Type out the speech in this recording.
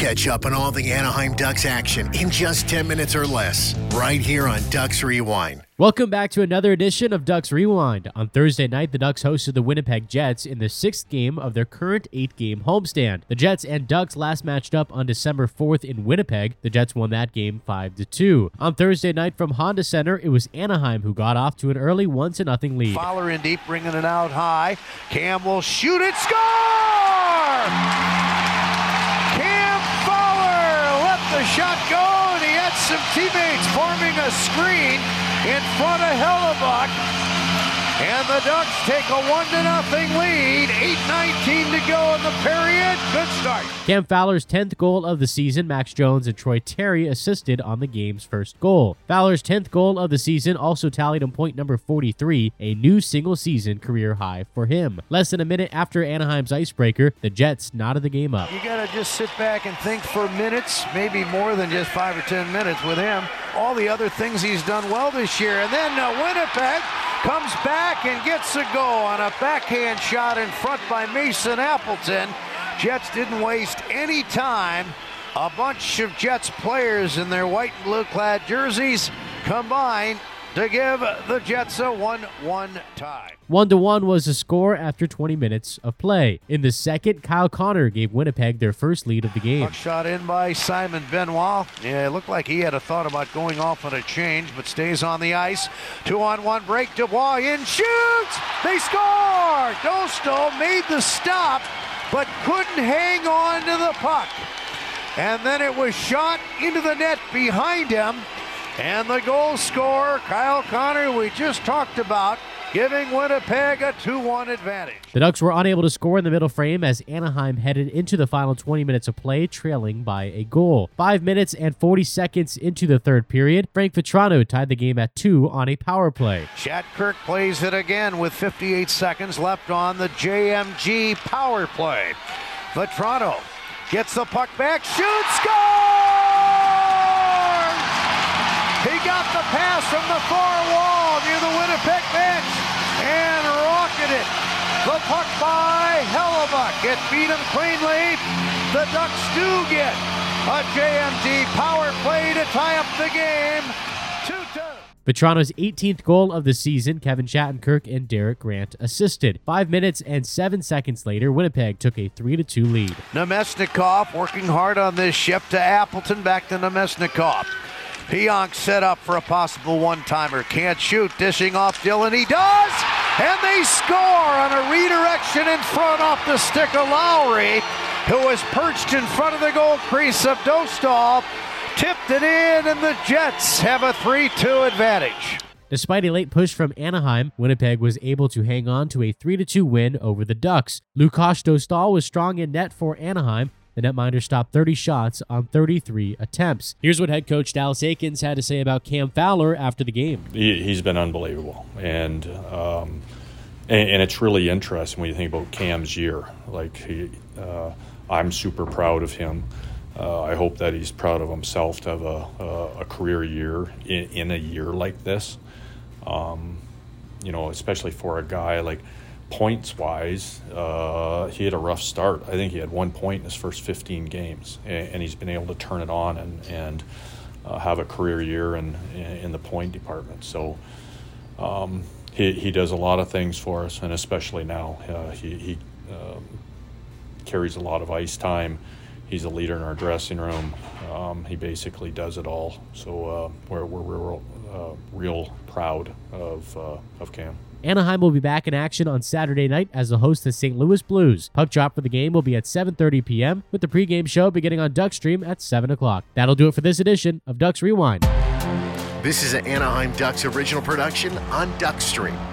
Catch up on all the Anaheim Ducks action in just 10 minutes or less, right here on Ducks Rewind. Welcome back to another edition of Ducks Rewind. On Thursday night, the Ducks hosted the Winnipeg Jets in the 6th game of their current 8-game homestand. The Jets and Ducks last matched up on December 4th in Winnipeg. The Jets won that game 5-2. On Thursday night from Honda Center, it was Anaheim who got off to an early 1-0 lead. Fowler in deep, bringing it out high. Cam will shoot it, score! Cam Fowler let the shot go, and he had some teammates forming a screen in front of Hellebuck, and the Ducks take a 1-0 lead. 8:19 to go in the period. Good start. Cam Fowler's 10th goal of the season. Max Jones and Troy Terry assisted on the game's first goal. Fowler's 10th goal of the season also tallied on point number 43, a new single-season career high for him. Less than a minute after Anaheim's icebreaker, the Jets knotted the game up. You got to just sit back and think for minutes, maybe more than just 5 or 10 minutes with him. All the other things he's done well this year. And then Winnipeg comes back and gets a goal on a backhand shot in front by Mason Appleton. Jets didn't waste any time. A bunch of Jets players in their white and blue clad jerseys combined to give the Jets a 1-1 tie. 1-1 was the score after 20 minutes of play. In the second, Kyle Connor gave Winnipeg their first lead of the game. Puck shot in by Simon Benoit. Yeah, it looked like he had a thought about going off on a change, but stays on the ice. 2-on-1 break. Dubois in, shoots! They score! Dosto made the stop, but couldn't hang on to the puck. And then it was shot into the net behind him. And the goal scorer, Kyle Connor, we just talked about, giving Winnipeg a 2-1 advantage. The Ducks were unable to score in the middle frame as Anaheim headed into the final 20 minutes of play, trailing by a goal. 5 minutes and 40 seconds into the third period, Frank Vatrano tied the game at 2 on a power play. Shattenkirk plays it again with 58 seconds left on the JMG power play. Vatrano gets the puck back, shoots, score! He got the pass from the far wall near the Winnipeg bench and rocketed it. The puck by Hellebuck. It beat him cleanly. The Ducks do get a JMG power play to tie up the game. 2-2. Vatrano's 18th goal of the season, Kevin Shattenkirk and Derek Grant assisted. 5 minutes and 7 seconds later, Winnipeg took a 3-2 lead. Nemesnikov working hard on this shift to Appleton, back to Nemesnikov. Pionk set up for a possible one-timer. Can't shoot, dishing off Dylan. He does! And they score on a redirection in front off the stick of Lowry, who was perched in front of the goal crease of Dostal. Tipped it in, and the Jets have a 3-2 advantage. Despite a late push from Anaheim, Winnipeg was able to hang on to a 3-2 win over the Ducks. Lukasz Dostal was strong in net for Anaheim. The netminder stopped 30 shots on 33 attempts. Here's what head coach Dallas Eakins had to say about Cam Fowler after the game. He's been unbelievable, and it's really interesting when you think about Cam's year. I'm super proud of him. I hope that he's proud of himself to have a career year in a year like this. Especially for a guy like. Points-wise, he had a rough start. I think he had 1 point in his first 15 games, and he's been able to turn it on and have a career year in the point department. So he does a lot of things for us, and especially now. He carries a lot of ice time. He's a leader in our dressing room. He basically does it all. So we're real proud of Cam. Anaheim will be back in action on Saturday night as the host the St. Louis Blues. Puck drop for the game will be at 7:30 p.m., with the pregame show beginning on Duckstream at 7 o'clock. That'll do it for this edition of Ducks Rewind. This is an Anaheim Ducks original production on Duckstream.